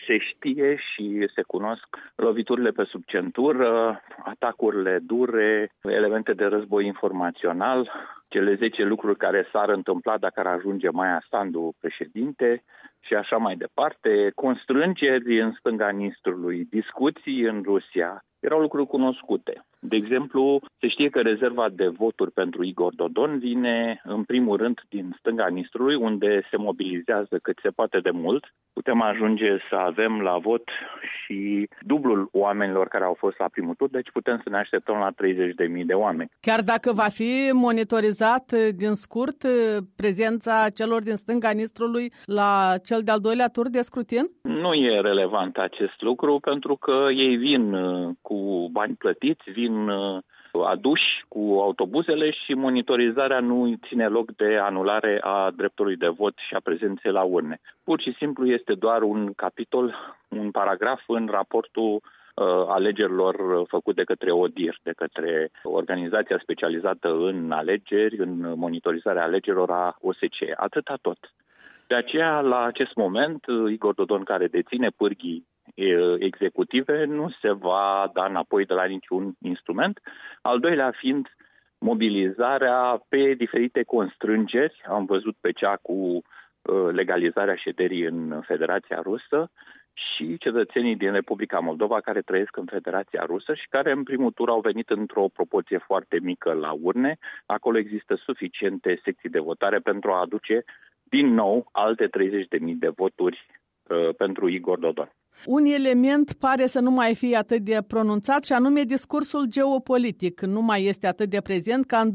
se știe și se cunosc loviturile pe sub centură, atacurile dure, elemente de război informațional, cele 10 lucruri care s-ar întâmpla dacă ar ajunge Maia Sandu președinte și așa mai departe, constrângeri în stânga Nistrului, discuții în Rusia, erau lucruri cunoscute. De exemplu, se știe că rezerva de voturi pentru Igor Dodon vine în primul rând din stânga Nistrului, unde se mobilizează cât se poate de mult. Putem ajunge să avem la vot și dublul oamenilor care au fost la primul tur, deci putem să ne așteptăm la 30.000 de oameni. Chiar dacă va fi monitorizat din scurt prezența celor din stânga Nistrului la cel de-al doilea tur de scrutin? Nu e relevant acest lucru, pentru că ei vin cu bani plătiți, vin aduși cu autobuzele și monitorizarea nu ține loc de anulare a dreptului de vot și a prezenței la urne. Pur și simplu este doar un capitol, un paragraf în raportul alegerilor făcut de către ODIHR, de către organizația specializată în alegeri, în monitorizarea alegerilor a OSCE. Atâta tot. De aceea, la acest moment, Igor Dodon, care deține pârghii executive, nu se va da înapoi de la niciun instrument. Al doilea fiind mobilizarea pe diferite constrângeri. Am văzut pe cea cu legalizarea șederii în Federația Rusă și cetățenii din Republica Moldova care trăiesc în Federația Rusă și care în primul tur au venit într-o proporție foarte mică la urne. Acolo există suficiente secții de votare pentru a aduce din nou alte 30.000 de voturi pentru Igor Dodon. Un element pare să nu mai fie atât de pronunțat și anume discursul geopolitic. Nu mai este atât de prezent ca în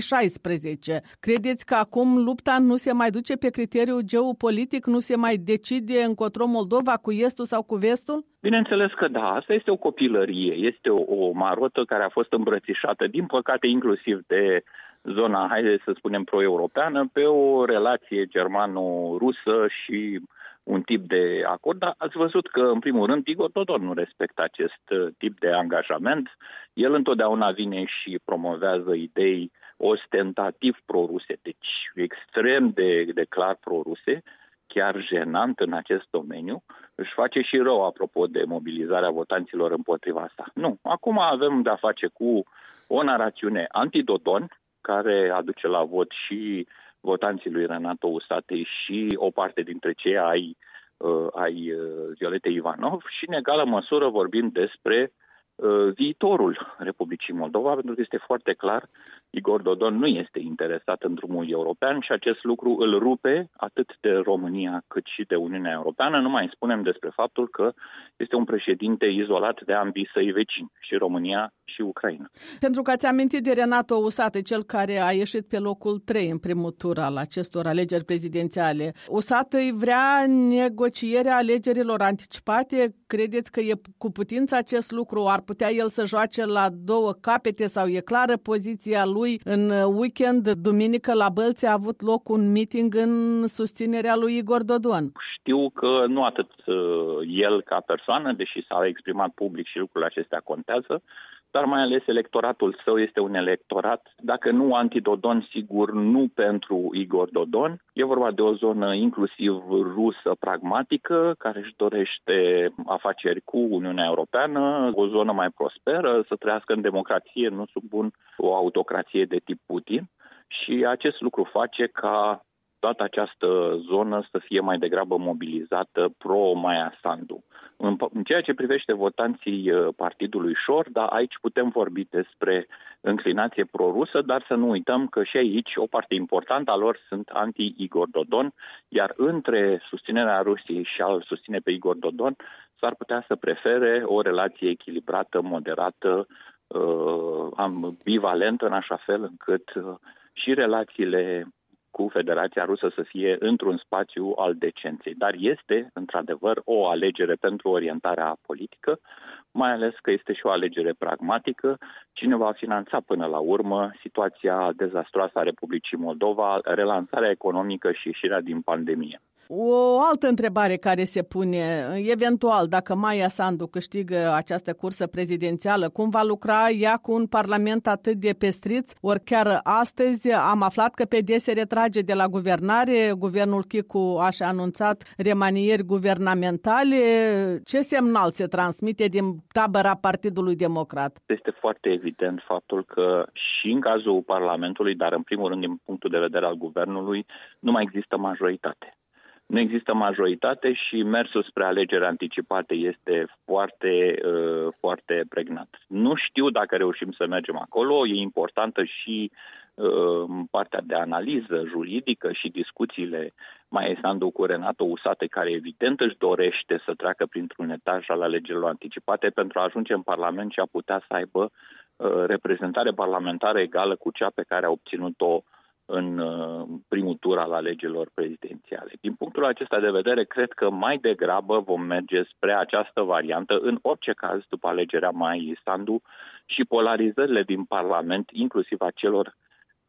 2016. Credeți că acum lupta nu se mai duce pe criteriul geopolitic? Nu se mai decide încotro Moldova cu estul sau cu vestul? Bineînțeles că da, asta este o copilărie, este o marotă care a fost îmbrățișată, din păcate inclusiv de zona, haideți să spunem, pro-europeană, pe o relație germano-rusă și un tip de acord, dar ați văzut că, în primul rând, Igor Dodon nu respectă acest tip de angajament. El întotdeauna vine și promovează idei ostentativ pro-ruse, deci extrem de clar pro-ruse, chiar jenant în acest domeniu. Își face și rău, apropo de mobilizarea votanților împotriva sa. Nu, acum avem de-a face cu o narațiune anti-Dodon, care aduce la vot și votanții lui Renato Usatăi și o parte dintre cei ai Violetei Ivanov și în egală măsură vorbim despre viitorul Republicii Moldova, pentru că este foarte clar, Igor Dodon nu este interesat în drumul european și acest lucru îl rupe atât de România cât și de Uniunea Europeană. Nu mai spunem despre faptul că este un președinte izolat de ambii săi vecini, și România și Ucraina. Pentru că ați amintit de Renato Usatăi, cel care a ieșit pe locul 3 în primul tur al acestor alegeri prezidențiale. Usatăi vrea negocierea alegerilor anticipate. Credeți că e cu putință acest lucru? Ar putea el să joace la două capete sau e clară poziția lui? În weekend, duminică, la Bălți a avut loc un meeting în susținerea lui Igor Dodon. Știu că nu atât el ca persoană, deși s-a exprimat public și lucrurile acestea contează, dar mai ales electoratul său este un electorat, dacă nu anti-Dodon, sigur nu pentru Igor Dodon. E vorba de o zonă inclusiv rusă pragmatică, care își dorește afaceri cu Uniunea Europeană, o zonă mai prosperă, să trăiască în democrație, nu sub o autocrație de tip Putin. Și acest lucru face ca toată această zonă să fie mai degrabă mobilizată pro-Maia Sandu. În ceea ce privește votanții partidului Șor, da, aici putem vorbi despre înclinație pro-rusă, dar să nu uităm că și aici o parte importantă a lor sunt anti-Igor Dodon, iar între susținerea Rusiei și a susține pe Igor Dodon s-ar putea să prefere o relație echilibrată, moderată, ambivalentă, în așa fel încât și relațiile cu Federația Rusă să fie într-un spațiu al decenței. Dar este, într-adevăr, o alegere pentru orientarea politică, mai ales că este și o alegere pragmatică. Cine va finanța până la urmă situația dezastroasă a Republicii Moldova, relansarea economică și ieșirea din pandemie? O altă întrebare care se pune, eventual, dacă Maia Sandu câștigă această cursă prezidențială, cum va lucra ea cu un parlament atât de pestriț? Ori chiar astăzi am aflat că PD se retrage de la guvernare, guvernul Chicu a anunțat remanieri guvernamentale. Ce semnal se transmite din tabăra Partidului Democrat? Este foarte evident faptul că și în cazul Parlamentului, dar în primul rând din punctul de vedere al guvernului, nu mai există majoritate. Nu există majoritate și mersul spre alegeri anticipate este foarte, foarte pregnant. Nu știu dacă reușim să mergem acolo. E importantă și partea de analiză juridică și discuțiile Maiei Sandu cu Renato Usate, care evident își dorește să treacă printr-un etaj al alegerilor anticipate pentru a ajunge în Parlament și a putea să aibă reprezentare parlamentară egală cu cea pe care a obținut-o în primul tur al alegerilor prezidențiale. Din punctul acesta de vedere, cred că mai degrabă vom merge spre această variantă, în orice caz, după alegerea Maiei Sandu, și polarizările din Parlament, inclusiv a celor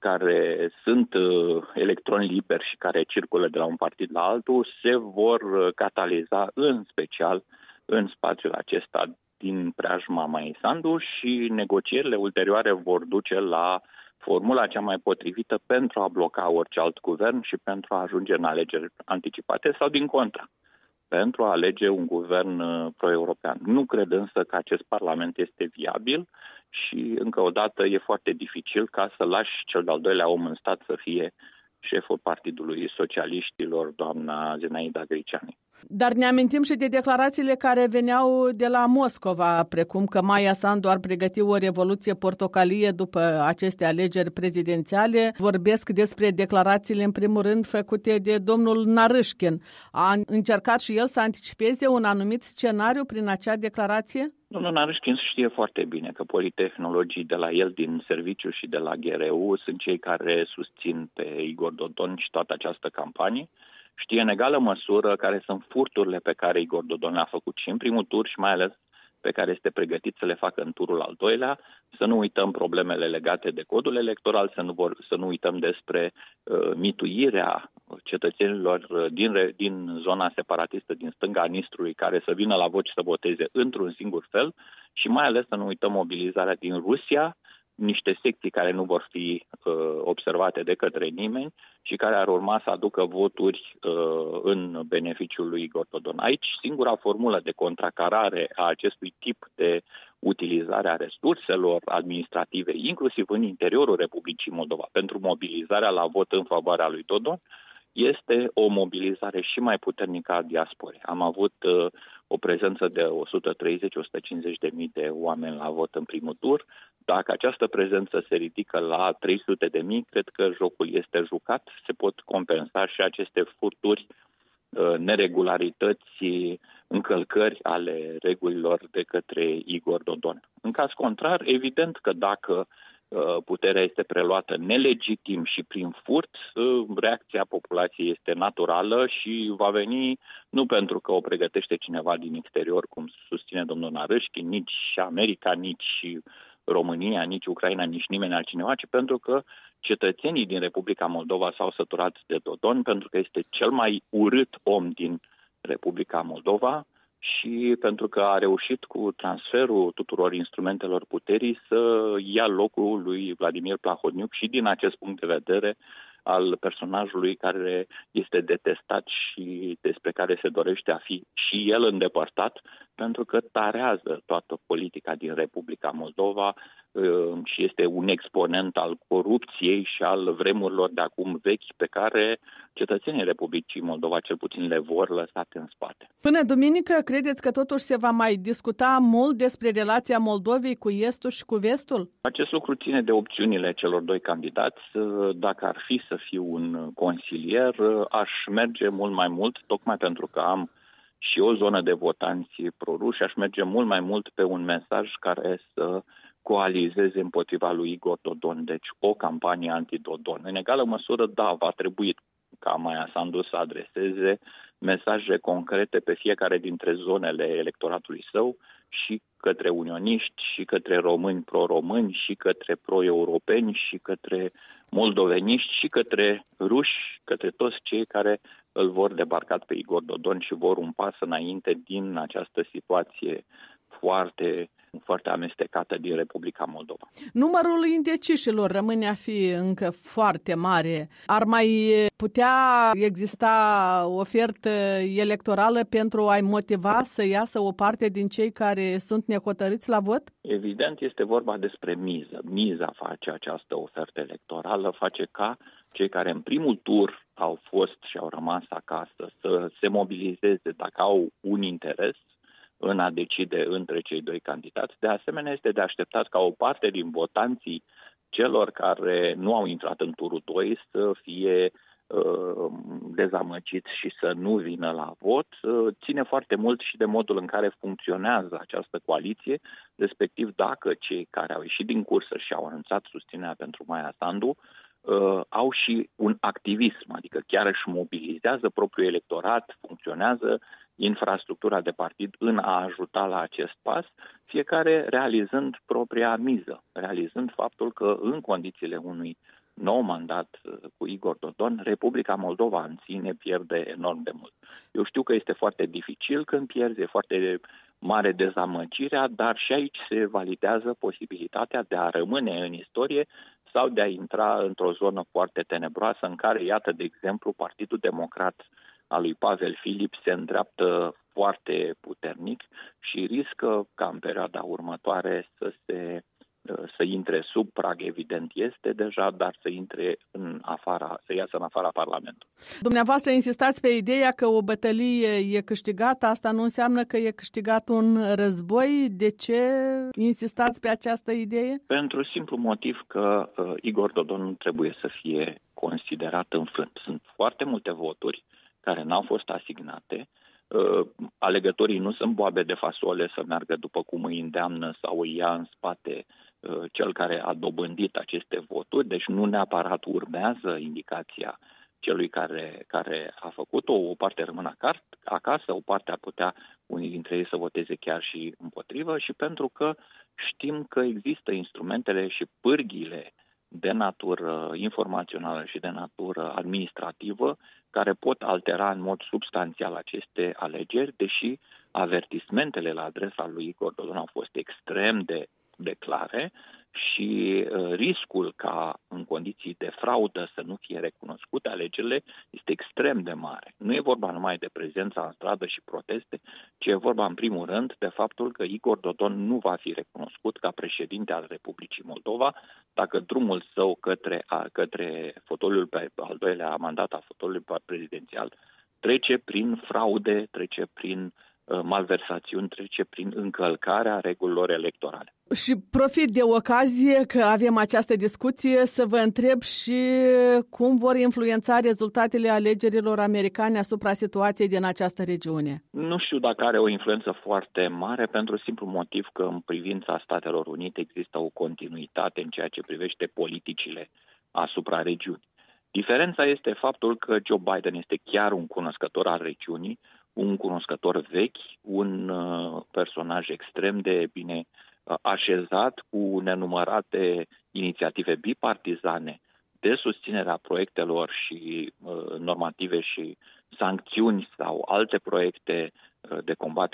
care sunt electroni liberi și care circulă de la un partid la altul, se vor cataliza în special în spațiul acesta din preajma Maiei Sandu și negocierile ulterioare vor duce la formula cea mai potrivită pentru a bloca orice alt guvern și pentru a ajunge în alegeri anticipate sau din contră, pentru a alege un guvern pro-european. Nu cred însă că acest parlament este viabil și încă o dată e foarte dificil ca să lași cel de-al doilea om în stat să fie șeful Partidului Socialiștilor, doamna Zenaida Griciani. Dar ne amintim și de declarațiile care veneau de la Moscova, precum că Maia Sandu ar pregăti o revoluție portocalie după aceste alegeri prezidențiale. Vorbesc despre declarațiile, în primul rând, făcute de domnul Narâșkin. A încercat și el să anticipeze un anumit scenariu prin acea declarație? Domnul Narâșkin știe foarte bine că politehnologii de la el din serviciu și de la GRU sunt cei care susțin pe Igor Dodon și toată această campanie. Știe în egală măsură care sunt furturile pe care Igor Dodon le-a făcut și în primul tur și mai ales pe care este pregătit să le facă în turul al doilea. Să nu uităm problemele legate de codul electoral, să nu uităm despre mituirea cetățenilor din zona separatistă, din stânga Nistrului, care să vină la vot și să voteze într-un singur fel și mai ales să nu uităm mobilizarea din Rusia, niște secții care nu vor fi observate de către nimeni și care ar urma să aducă voturi în beneficiul lui Igor Dodon. Aici, singura formulă de contracarare a acestui tip de utilizare a resurselor administrative, inclusiv în interiorul Republicii Moldova, pentru mobilizarea la vot în favoarea lui Dodon, este o mobilizare și mai puternică a diasporei. Am avut o prezență de 130-150 de mii de oameni la vot în primul tur. Dacă această prezență se ridică la 300 de mii, cred că jocul este jucat. Se pot compensa și aceste furturi, neregularități, încălcări ale regulilor de către Igor Dodon. În caz contrar, evident că dacă puterea este preluată nelegitim și prin furt, reacția populației este naturală și va veni nu pentru că o pregătește cineva din exterior, cum susține domnul Narâșchin, nici America, nici România, nici Ucraina, nici nimeni altcineva, ci pentru că cetățenii din Republica Moldova s-au săturat de Dodon, pentru că este cel mai urât om din Republica Moldova și pentru că a reușit cu transferul tuturor instrumentelor puterii să ia locul lui Vladimir Plahotniuc și din acest punct de vedere al personajului care este detestat și despre care se dorește a fi și el îndepărtat, pentru că tarează toată politica din Republica Moldova și este un exponent al corupției și al vremurilor de acum vechi pe care cetățenii Republicii Moldova cel puțin le vor lăsate în spate. Până duminică, credeți că totuși se va mai discuta mult despre relația Moldovei cu Estul și cu Vestul? Acest lucru ține de opțiunile celor doi candidați. Dacă ar fi să fiu un consilier, aș merge mult mai mult, tocmai pentru că am și o zonă de votanți proruși, aș merge mult mai mult pe un mesaj care să coalizeze împotriva lui Igor Dodon, deci o campanie anti-Dodon. În egală măsură, da, va trebui ca Maia Sandu să adreseze mesaje concrete pe fiecare dintre zonele electoratului său și către unioniști, și către români pro-români, și către pro-europeni, și către moldoveniști și către ruși, către toți cei care îl vor debarcat pe Igor Dodon și vor un pas înainte din această situație foarte, foarte amestecată din Republica Moldova. Numărul indecișilor rămâne a fi încă foarte mare. Ar mai putea exista o ofertă electorală pentru a-i motiva să iasă o parte din cei care sunt nehotărâți la vot? Evident, este vorba despre miză. Miza face această ofertă electorală, face ca cei care în primul tur au fost și au rămas acasă să se mobilizeze dacă au un interes în a decide între cei doi candidați. De asemenea, este de așteptat ca o parte din votanții celor care nu au intrat în turul 2 să fie dezamăgiți și să nu vină la vot. Ține foarte mult și de modul în care funcționează această coaliție, respectiv dacă cei care au ieșit din cursă și au anunțat susținerea pentru Maia Sandu au și un activism, adică chiar își mobilizează propriul electorat, funcționează infrastructura de partid în a ajuta la acest pas, fiecare realizând propria miză, realizând faptul că în condițiile unui nou mandat cu Igor Dodon, Republica Moldova în sine pierde enorm de mult. Eu știu că este foarte dificil când pierzi, e foarte mare dezamăgirea, dar și aici se validează posibilitatea de a rămâne în istorie sau de a intra într-o zonă foarte tenebroasă în care, iată, de exemplu, Partidul Democrat al lui Pavel Filip se îndreaptă foarte puternic și riscă ca în perioada următoare să intre sub prag, evident este deja, dar să iasă în afara Parlamentului. Dumneavoastră insistați pe ideea că o bătălie e câștigată, asta nu înseamnă că e câștigat un război. De ce insistați pe această idee? Pentru simplu motiv că Igor Dodon nu trebuie să fie considerat înfrânt. Sunt foarte multe voturi care n-au fost asignate. Alegătorii nu sunt boabe de fasole să meargă după cum îi îndeamnă sau îi ia în spate cel care a dobândit aceste voturi, deci nu neapărat urmează indicația celui care a făcut-o, o parte rămân acasă, o parte ar putea unii dintre ei să voteze chiar și împotrivă și pentru că știm că există instrumentele și pârghiile de natură informațională și de natură administrativă care pot altera în mod substanțial aceste alegeri, deși avertismentele la adresa lui Igor Dodon au fost extrem de clare și riscul ca în condiții de fraudă să nu fie recunoscute alegerile este extrem de mare. Nu e vorba numai de prezența în stradă și proteste, ci e vorba în primul rând de faptul că Igor Dodon nu va fi recunoscut ca președinte al Republicii Moldova dacă drumul său către fotoliul pe al doilea mandat al fotoliului prezidențial trece prin fraude, trece prin malversațiuni, trece prin încălcarea regulilor electorale. Și profit de ocazie că avem această discuție să vă întreb și cum vor influența rezultatele alegerilor americane asupra situației din această regiune. Nu știu dacă are o influență foarte mare pentru simplu motiv că în privința Statelor Unite există o continuitate în ceea ce privește politicile asupra regiunii. Diferența este faptul că Joe Biden este chiar un cunoscător al regiunii, un cunoscător vechi, un personaj extrem de bine așezat cu nenumărate inițiative bipartizane de susținerea proiectelor și normative și sancțiuni sau alte proiecte de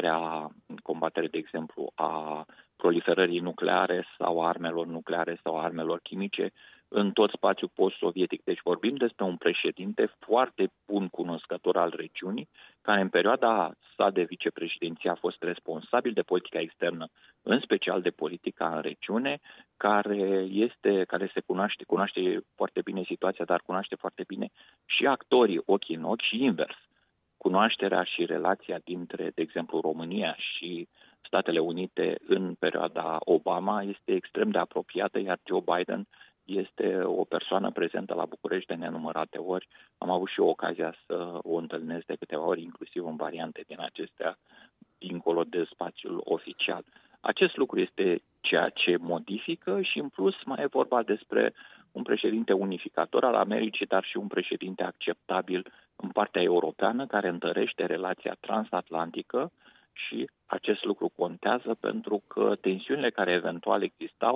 combatere, de exemplu, a proliferării nucleare sau a armelor nucleare sau a armelor chimice în tot spațiul post-sovietic. Deci vorbim despre un președinte foarte bun cunoscător al regiunii, care în perioada sa de vicepreședinție a fost responsabil de politica externă, în special de politica în regiune, care se cunoaște foarte bine situația, dar cunoaște foarte bine și actorii ochi în ochi și invers. Cunoașterea și relația dintre, de exemplu, România și Statele Unite în perioada Obama este extrem de apropiată, iar Joe Biden este o persoană prezentă la București de nenumărate ori. Am avut și eu ocazia să o întâlnesc de câteva ori, inclusiv în variante din acestea, dincolo de spațiul oficial. Acest lucru este ceea ce modifică și, în plus, mai e vorba despre un președinte unificator al Americii, dar și un președinte acceptabil în partea europeană, care întărește relația transatlantică și acest lucru contează pentru că tensiunile care eventual existau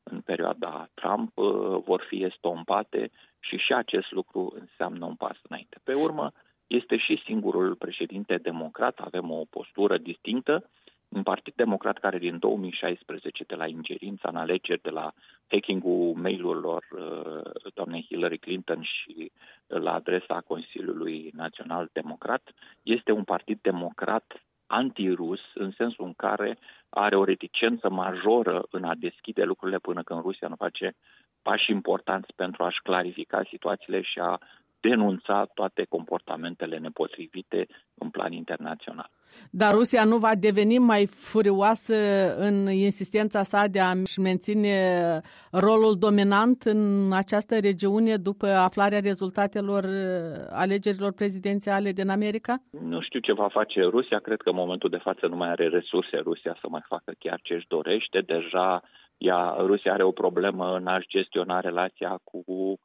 în perioada Trump vor fi estompate și acest lucru înseamnă un pas înainte. Pe urmă, este și singurul președinte democrat, avem o postură distinctă, un partid democrat care din 2016, de la ingerința în alegeri, de la hacking-ul mail-urilor doamnei Hillary Clinton și la adresa Consiliului Național Democrat, este un partid democrat antirus, în sensul în care are o reticență majoră în a deschide lucrurile până când Rusia nu face pași importanți pentru a-și clarifica situațiile și a denunța toate comportamentele nepotrivite în plan internațional. Dar Rusia nu va deveni mai furioasă în insistența sa de a-și menține rolul dominant în această regiune după aflarea rezultatelor alegerilor prezidențiale din America? Nu știu ce va face Rusia. Cred că în momentul de față nu mai are resurse Rusia să mai facă chiar ce își dorește. Deja Rusia are o problemă în a-și gestiona relația cu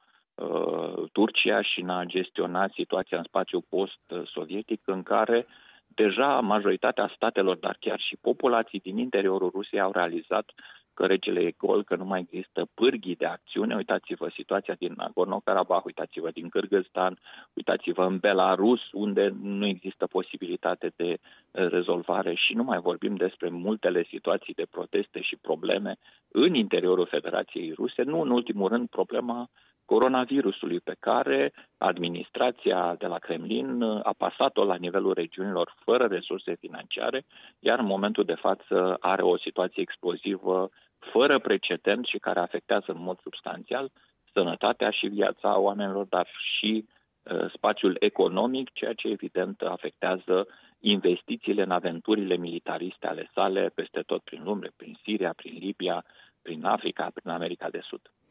Turcia și în a gestiona situația în spațiul post-sovietic, în care deja majoritatea statelor, dar chiar și populații din interiorul Rusiei au realizat că regele e gol, că nu mai există pârghii de acțiune. Uitați-vă situația din Nagorno-Karabakh, uitați-vă din Kârgâzstan, uitați-vă în Belarus, unde nu există posibilitate de rezolvare și nu mai vorbim despre multele situații de proteste și probleme în interiorul Federației Ruse, nu în ultimul rând problema coronavirusului, pe care administrația de la Kremlin a pasat-o la nivelul regiunilor fără resurse financiare, iar în momentul de față are o situație explozivă fără precedent și care afectează în mod substanțial sănătatea și viața oamenilor, dar și spațiul economic, ceea ce evident afectează investițiile în aventurile militariste ale sale peste tot prin lume, prin Siria, prin Libia, prin Africa, prin America de Sud.